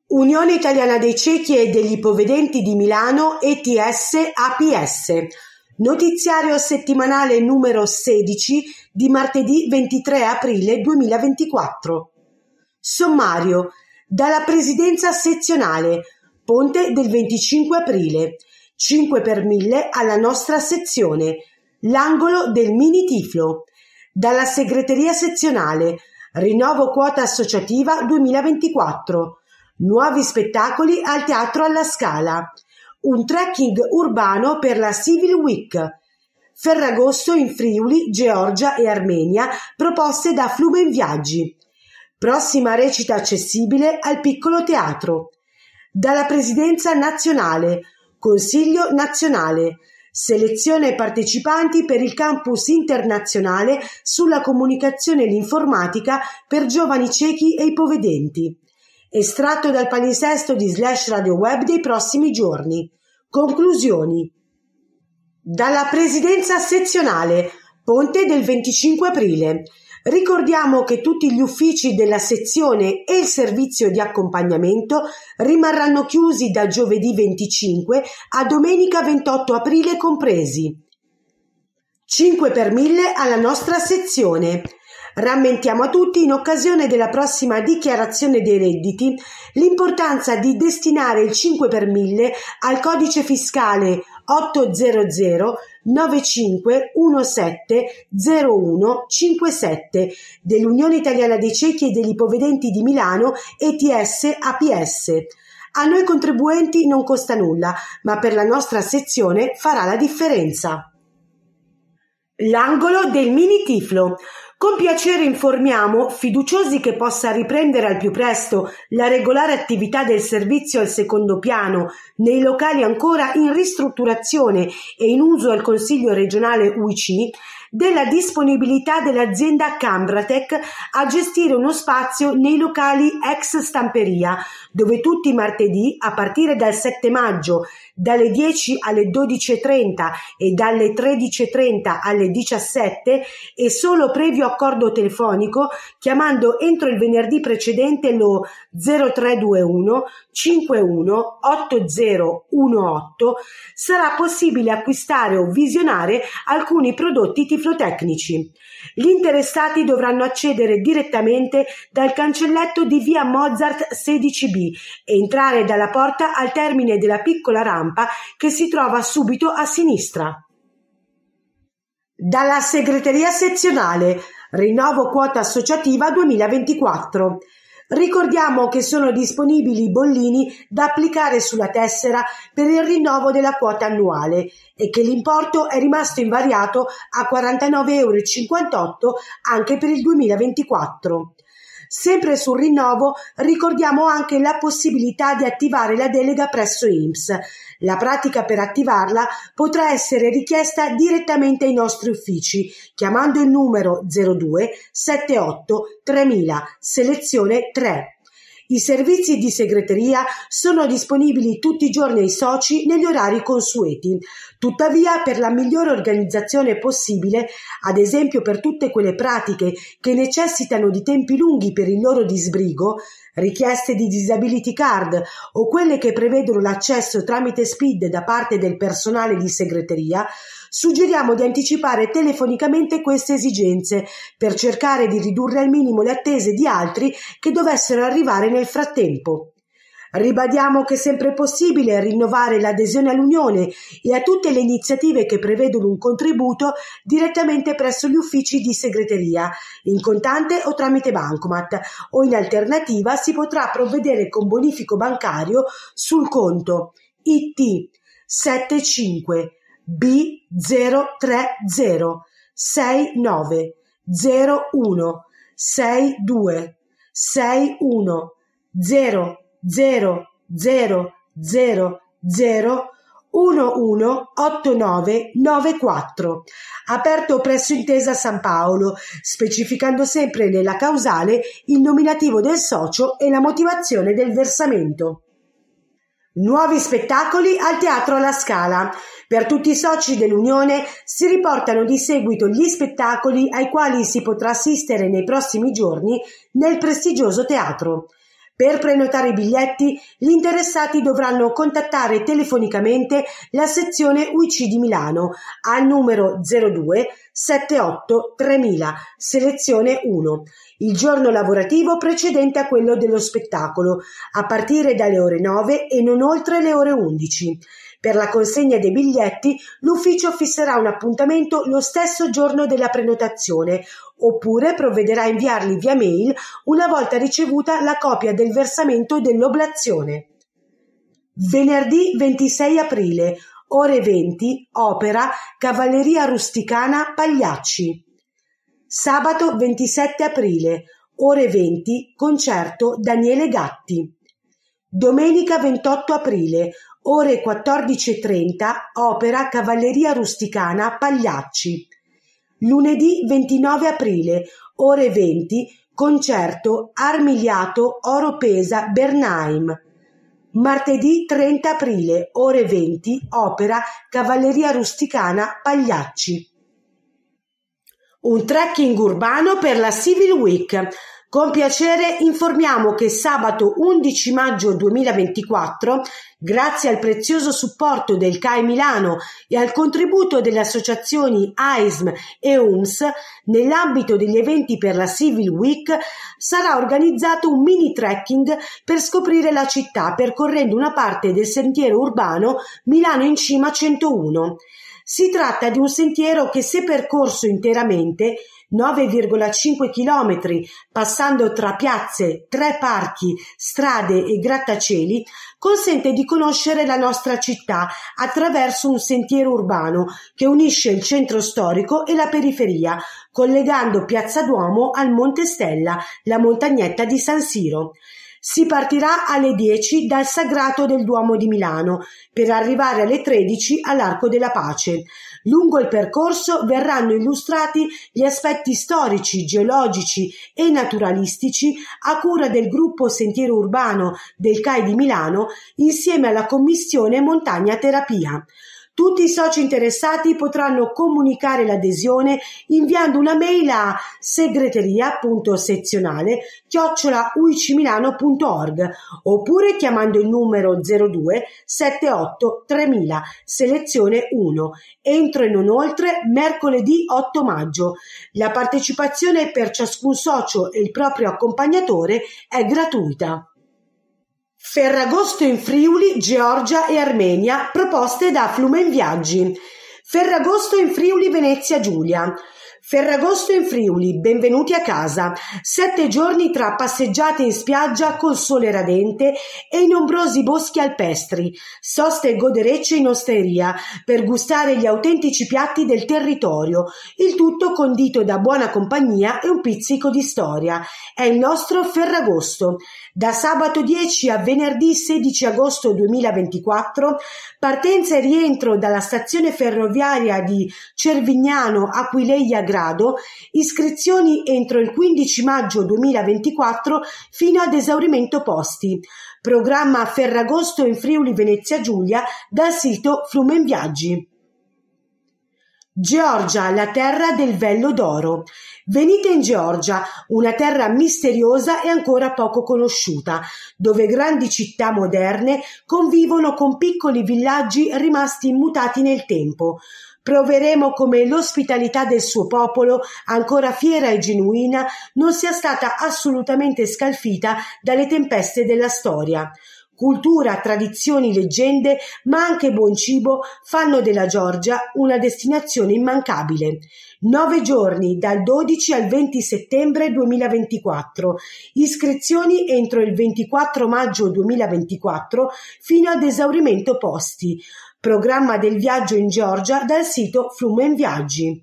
Unione Italiana dei Ciechi e degli Ipovedenti di Milano ETS-APS. Notiziario settimanale numero 16 di martedì 23 aprile 2024. Sommario. Dalla Presidenza Sezionale. Ponte del 25 aprile. 5 per 1000 alla nostra sezione. L'angolo del Mini Tiflo. Dalla Segreteria Sezionale. Rinnovo quota associativa 2024. Nuovi spettacoli al Teatro alla Scala. Un trekking urbano per la Civil Week. Ferragosto in Friuli, Georgia e Armenia, proposte da Flumen Viaggi. Prossima recita accessibile al Piccolo Teatro. Dalla Presidenza Nazionale. Consiglio Nazionale. Selezione partecipanti per il campus internazionale sulla comunicazione e l'informatica per giovani ciechi e ipovedenti. Estratto dal palinsesto di /Radio Web dei prossimi giorni. Conclusioni. Dalla Presidenza Sezionale. Ponte del 25 aprile. Ricordiamo che tutti gli uffici della sezione e il servizio di accompagnamento rimarranno chiusi da giovedì 25 a domenica 28 aprile compresi. 5 per 1000 alla nostra sezione. Rammentiamo a tutti, in occasione della prossima dichiarazione dei redditi, l'importanza di destinare il 5 per 1000 al codice fiscale 800 9517 0157 dell'Unione Italiana dei Ciechi e degli Ipovedenti di Milano ETS-APS. A noi contribuenti non costa nulla, ma per la nostra sezione farà la differenza. L'angolo del Mini Tiflo. Con piacere informiamo, fiduciosi che possa riprendere al più presto la regolare attività del servizio al secondo piano nei locali ancora in ristrutturazione e in uso al Consiglio regionale UIC, della disponibilità dell'azienda Cambratec a gestire uno spazio nei locali ex Stamperia, dove tutti i martedì, a partire dal 7 maggio, dalle 10 alle 12.30 e dalle 13.30 alle 17, e solo previo accordo telefonico, chiamando entro il venerdì precedente lo 0321 51 8018, sarà possibile acquistare o visionare alcuni prodotti tiflotecnici. Gli interessati dovranno accedere direttamente dal cancelletto di via Mozart 16B e entrare dalla porta al termine della piccola rampa che si trova subito a sinistra. Dalla Segreteria Sezionale. Rinnovo quota associativa 2024. Ricordiamo che sono disponibili i bollini da applicare sulla tessera per il rinnovo della quota annuale e che l'importo è rimasto invariato a 49,58 € anche per il 2024. Sempre sul rinnovo ricordiamo anche la possibilità di attivare la delega presso INPS. La pratica per attivarla potrà essere richiesta direttamente ai nostri uffici chiamando il numero 02 78 3000 selezione 3. I servizi di segreteria sono disponibili tutti i giorni ai soci negli orari consueti. Tuttavia, per la migliore organizzazione possibile, ad esempio per tutte quelle pratiche che necessitano di tempi lunghi per il loro disbrigo, richieste di disability card o quelle che prevedono l'accesso tramite SPID da parte del personale di segreteria, suggeriamo di anticipare telefonicamente queste esigenze per cercare di ridurre al minimo le attese di altri che dovessero arrivare nel frattempo. Ribadiamo che è sempre possibile rinnovare l'adesione all'Unione e a tutte le iniziative che prevedono un contributo direttamente presso gli uffici di segreteria, in contante o tramite bancomat, o in alternativa si potrà provvedere con bonifico bancario sul conto IT 75 B030 69 01 62 61 0 0 0 0 0 118994, aperto presso Intesa San Paolo, specificando sempre nella causale il nominativo del socio e la motivazione del versamento. Nuovi spettacoli al Teatro alla Scala. Per tutti i soci dell'Unione si riportano di seguito gli spettacoli ai quali si potrà assistere nei prossimi giorni nel prestigioso teatro. Per prenotare i biglietti, gli interessati dovranno contattare telefonicamente la sezione UIC di Milano al numero 02 78 3000, selezione 1, il giorno lavorativo precedente a quello dello spettacolo, a partire dalle ore 9 e non oltre le ore 11. Per la consegna dei biglietti, l'ufficio fisserà un appuntamento lo stesso giorno della prenotazione, oppure provvederà a inviarli via mail una volta ricevuta la copia del versamento dell'oblazione. Venerdì 26 aprile, ore 20, opera Cavalleria Rusticana Pagliacci. Sabato 27 aprile, ore 20, concerto Daniele Gatti. Domenica 28 aprile, ore 14:30, opera Cavalleria Rusticana Pagliacci. Lunedì 29 aprile, ore 20, concerto Armigliato Oropesa Bernheim. Martedì 30 aprile, ore 20, opera Cavalleria Rusticana Pagliacci. Un trekking urbano per la Civil Week. Con piacere informiamo che sabato 11 maggio 2024, grazie al prezioso supporto del CAI Milano e al contributo delle associazioni AISM e UMS, nell'ambito degli eventi per la Civil Week sarà organizzato un mini trekking per scoprire la città percorrendo una parte del sentiero urbano Milano in Cima 101. Si tratta di un sentiero che, se percorso interamente, 9,5 km, passando tra piazze, 3 parchi, strade e grattacieli, consente di conoscere la nostra città attraverso un sentiero urbano che unisce il centro storico e la periferia, collegando Piazza Duomo al Monte Stella, la montagnetta di San Siro. Si partirà alle 10 dal Sagrato del Duomo di Milano per arrivare alle 13 all'Arco della Pace. Lungo il percorso verranno illustrati gli aspetti storici, geologici e naturalistici a cura del gruppo Sentiero Urbano del CAI di Milano insieme alla Commissione Montagna Terapia. Tutti i soci interessati potranno comunicare l'adesione inviando una mail a segreteria.sezionale@uicmilano.org oppure chiamando il numero 02 78 3000, selezione 1, entro e non oltre mercoledì 8 maggio. La partecipazione per ciascun socio e il proprio accompagnatore è gratuita. Ferragosto in Friuli, Georgia e Armenia, proposte da Flumen Viaggi. Ferragosto in Friuli, Venezia Giulia. Ferragosto in Friuli, benvenuti a casa. 7 giorni tra passeggiate in spiaggia col sole radente e in ombrosi boschi alpestri, soste e goderecce in osteria per gustare gli autentici piatti del territorio, il tutto condito da buona compagnia e un pizzico di storia. È il nostro Ferragosto. Da sabato 10 a venerdì 16 agosto 2024, partenza e rientro dalla stazione ferroviaria di Cervignano Aquileia Grado, iscrizioni entro il 15 maggio 2024 fino ad esaurimento posti. Programma Ferragosto in Friuli Venezia Giulia dal sito Flumen Viaggi. Georgia, la terra del vello d'oro. Venite in Georgia, una terra misteriosa e ancora poco conosciuta, dove grandi città moderne convivono con piccoli villaggi rimasti immutati nel tempo. Proveremo come l'ospitalità del suo popolo, ancora fiera e genuina, non sia stata assolutamente scalfita dalle tempeste della storia. Cultura, tradizioni, leggende, ma anche buon cibo fanno della Georgia una destinazione immancabile. 9 giorni, dal 12 al 20 settembre 2024. Iscrizioni entro il 24 maggio 2024 fino ad esaurimento posti. Programma del viaggio in Georgia dal sito Flumen Viaggi.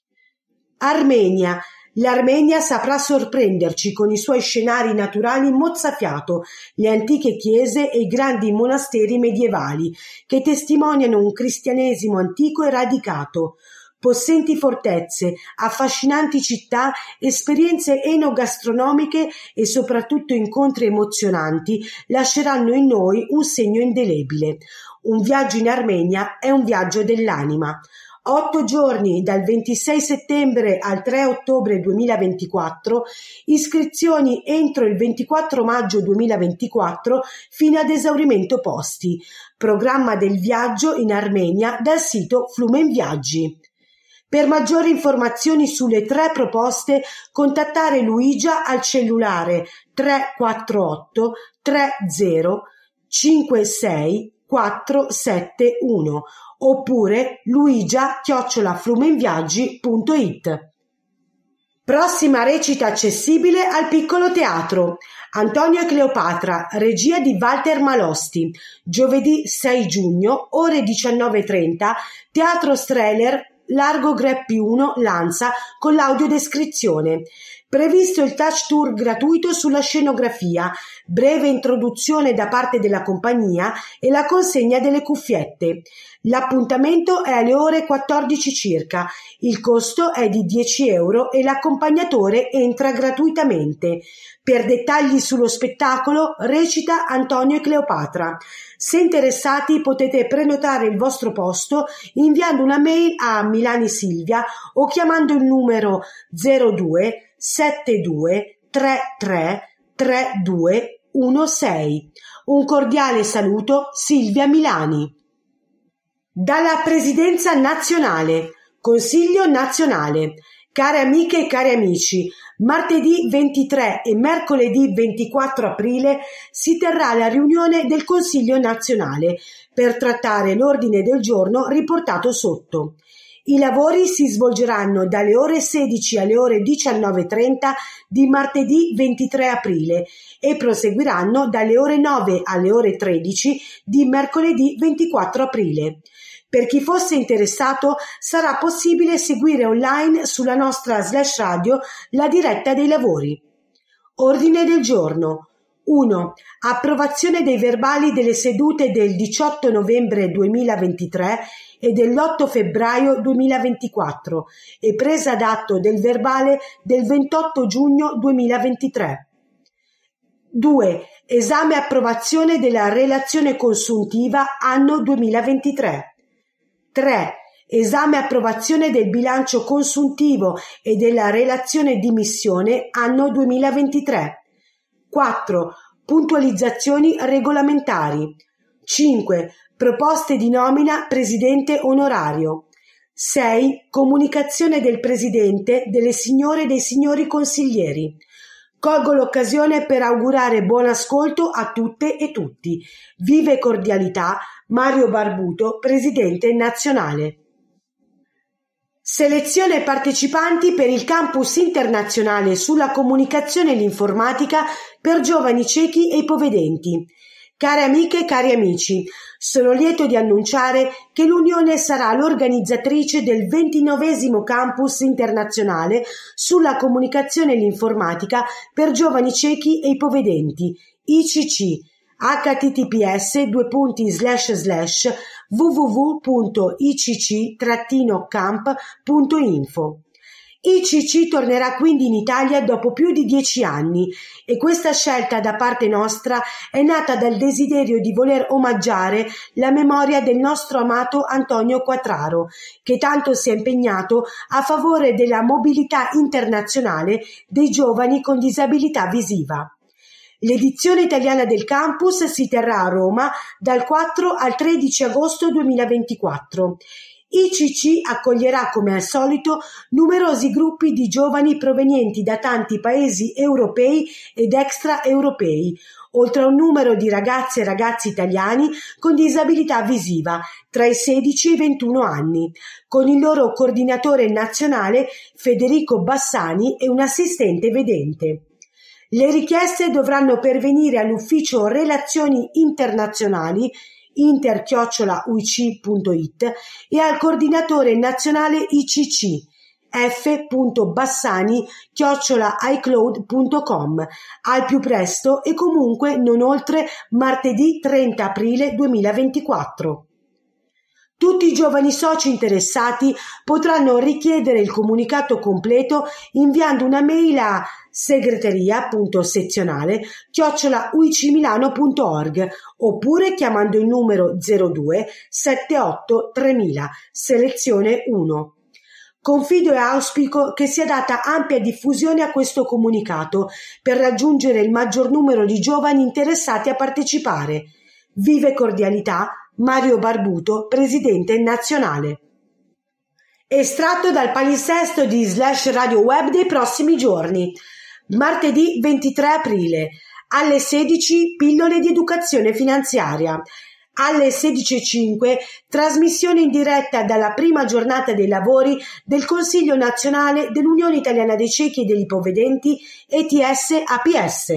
Armenia. L'Armenia saprà sorprenderci con i suoi scenari naturali mozzafiato, le antiche chiese e i grandi monasteri medievali che testimoniano un cristianesimo antico e radicato. Possenti fortezze, affascinanti città, esperienze enogastronomiche e soprattutto incontri emozionanti lasceranno in noi un segno indelebile. Un viaggio in Armenia è un viaggio dell'anima. 8 giorni dal 26 settembre al 3 ottobre 2024, iscrizioni entro il 24 maggio 2024 fino ad esaurimento posti. Programma del viaggio in Armenia dal sito Flumen Viaggi. Per maggiori informazioni sulle 3 proposte, contattare Luigia al cellulare 348 30 56 471 oppure luigia@flumenviaggi.it. Prossima recita accessibile al Piccolo Teatro. Antonio e Cleopatra, regia di Walter Malosti. Giovedì 6 giugno, ore 19:30, Teatro Strehler, Largo Greppi 1, Lanza, con l'audiodescrizione. Previsto il touch tour gratuito sulla scenografia, breve introduzione da parte della compagnia e la consegna delle cuffiette. L'appuntamento è alle ore 14 circa. Il costo è di 10 euro e l'accompagnatore entra gratuitamente. Per dettagli sullo spettacolo recita Antonio e Cleopatra. Se interessati potete prenotare il vostro posto inviando una mail a Milani Silvia o chiamando il numero 02 72 33 3216. Un cordiale saluto, Silvia Milani. Dalla Presidenza nazionale, Consiglio nazionale. Care amiche e cari amici, martedì 23 e mercoledì 24 aprile si terrà la riunione del Consiglio nazionale per trattare l'ordine del giorno riportato sotto. I lavori si svolgeranno dalle ore 16 alle ore 19:30 di martedì 23 aprile e proseguiranno dalle ore 9 alle ore 13 di mercoledì 24 aprile. Per chi fosse interessato sarà possibile seguire online sulla nostra /radio la diretta dei lavori. Ordine del giorno. 1. Approvazione dei verbali delle sedute del 18 novembre 2023 e dell'8 febbraio 2024 e presa d'atto del verbale del 28 giugno 2023. 2. Esame e approvazione della relazione consuntiva anno 2023. 3. Esame e approvazione del bilancio consuntivo e della relazione di missione anno 2023. 4. Puntualizzazioni regolamentari. 5. Proposte di nomina presidente onorario. 6. Comunicazione del presidente, delle signore e dei signori consiglieri. Colgo l'occasione per augurare buon ascolto a tutte e tutti. Vive cordialità, Mario Barbuto, presidente nazionale. Selezione partecipanti per il campus internazionale sulla comunicazione e l'informatica per giovani ciechi e ipovedenti. Care amiche e cari amici, sono lieto di annunciare che l'Unione sarà l'organizzatrice del 29° campus internazionale sulla comunicazione e l'informatica per giovani ciechi e ipovedenti, ICC, https://www.icc-camp.info. ICC tornerà quindi in Italia dopo più di 10 anni e questa scelta da parte nostra è nata dal desiderio di voler omaggiare la memoria del nostro amato Antonio Quattraro, che tanto si è impegnato a favore della mobilità internazionale dei giovani con disabilità visiva. L'edizione italiana del campus si terrà a Roma dal 4 al 13 agosto 2024. ICC accoglierà come al solito numerosi gruppi di giovani provenienti da tanti paesi europei ed extraeuropei, oltre a un numero di ragazze e ragazzi italiani con disabilità visiva tra i 16 e i 21 anni, con il loro coordinatore nazionale Federico Bassani e un assistente vedente. Le richieste dovranno pervenire all'ufficio Relazioni Internazionali inter@uic.it e al coordinatore nazionale ICC f.bassani@icloud.com al più presto e comunque non oltre martedì 30 aprile 2024. Tutti i giovani soci interessati potranno richiedere il comunicato completo inviando una mail a segreteria.sezionale@uicimilano.org oppure chiamando il numero 02 78 3000 selezione 1. Confido e auspico che sia data ampia diffusione a questo comunicato per raggiungere il maggior numero di giovani interessati a partecipare. Vive cordialità, Mario Barbuto, presidente nazionale. Estratto dal palinsesto di /radio web dei prossimi giorni. Martedì 23 aprile, alle 16 pillole di educazione finanziaria. Alle 16.05 trasmissione in diretta dalla prima giornata dei lavori del Consiglio nazionale dell'Unione Italiana dei Ciechi e degli Ipovedenti ETS-APS.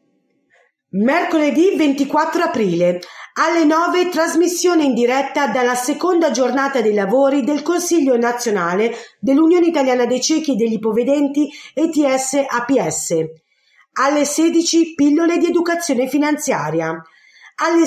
Mercoledì 24 aprile, alle 9 trasmissione in diretta dalla seconda giornata dei lavori del Consiglio nazionale dell'Unione Italiana dei Ciechi e degli Ipovedenti ETS-APS. Alle 16 pillole di educazione finanziaria. Alle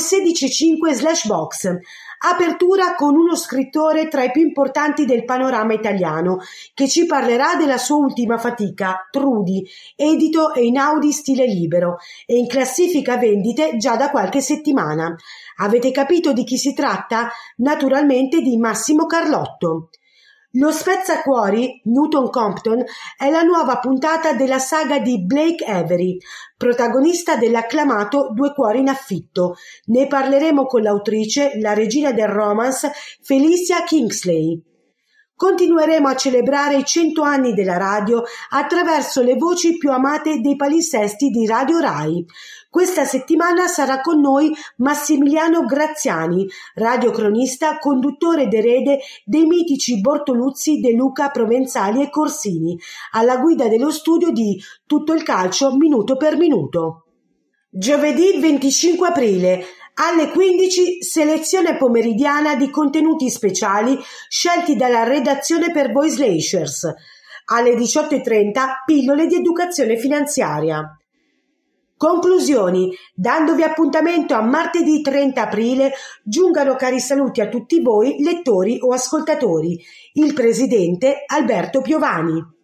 16.05 apertura con uno scrittore tra i più importanti del panorama italiano che ci parlerà della sua ultima fatica, Trudi, edito e Einaudi stile libero e in classifica vendite già da qualche settimana. Avete capito di chi si tratta? Naturalmente di Massimo Carlotto. Lo spezzacuori, Newton Compton, è la nuova puntata della saga di Blake Avery, protagonista dell'acclamato Due cuori in affitto. Ne parleremo con l'autrice, la regina del romance, Felicia Kingsley. Continueremo a celebrare i 100 anni della radio attraverso le voci più amate dei palinsesti di Radio Rai. Questa settimana sarà con noi Massimiliano Graziani, radiocronista, conduttore ed erede dei mitici Bortoluzzi, De Luca, Provenzali e Corsini, alla guida dello studio di Tutto il calcio minuto per minuto. Giovedì 25 aprile, alle 15 selezione pomeridiana di contenuti speciali scelti dalla redazione per voi Slashers. Alle 18.30 pillole di educazione finanziaria. Conclusioni. Dandovi appuntamento a martedì 30 aprile, giungano cari saluti a tutti voi lettori o ascoltatori. Il presidente Alberto Piovani.